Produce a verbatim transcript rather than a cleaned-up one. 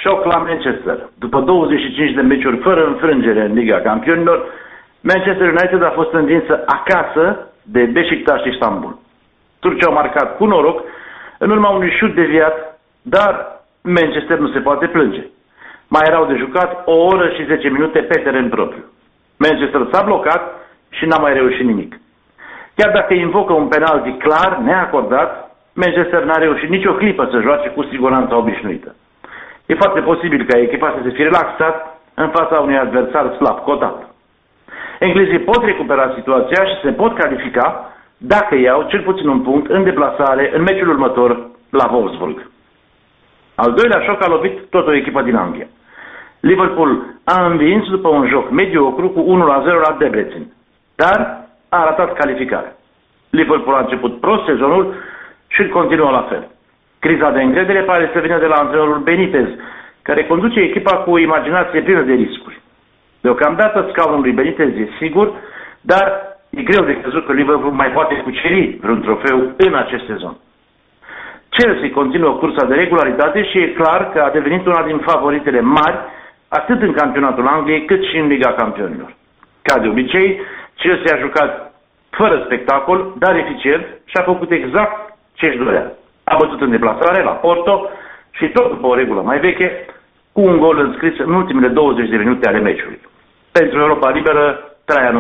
șoc la Manchester. După douăzeci și cinci de meciuri fără înfrângere în Liga Campionilor, Manchester United a fost învinsă acasă de Beşiktaş Istanbul. Turcii au marcat cu noroc în urma unui șut deviat, dar Manchester nu se poate plânge. Mai erau de jucat o oră și zece minute pe teren propriu. Manchester s-a blocat și n-a mai reușit nimic. Chiar dacă invocă un penalti clar, neacordat, Manchester n-a reușit nicio clipă să joace cu siguranța obișnuită. E foarte posibil ca echipa să se fi relaxat în fața unui adversar slab cotat. Englezii pot recupera situația și se pot califica dacă iau cel puțin un punct în deplasare în meciul următor la Wolfsburg. Al doilea șoc a lovit tot o echipă din Anglia. Liverpool a învins după un joc mediocru cu unu la zero la Debrecen, dar a ratat calificarea. Liverpool a început prost sezonul și îl continuă la fel. Criza de încredere pare să vină de la antrenorul Benitez, care conduce echipa cu o imaginație plină de riscuri. Deocamdată scaunul lui Benitez e sigur, dar e greu de crezut că Liverpool mai poate cuceri vreun trofeu în acest sezon. Chelsea continuă cursa de regularitate și e clar că a devenit una din favoritele mari, atât în campionatul Angliei, cât și în Liga Campionilor. Ca de obicei, Chelsea a jucat fără spectacol, dar eficient și a făcut exact ce își dorea. A bătut în deplasare la Porto și tot după o regulă mai veche, cu un gol înscris în ultimele douăzeci de minute ale meciului. Pentru Europa Liberă, Traian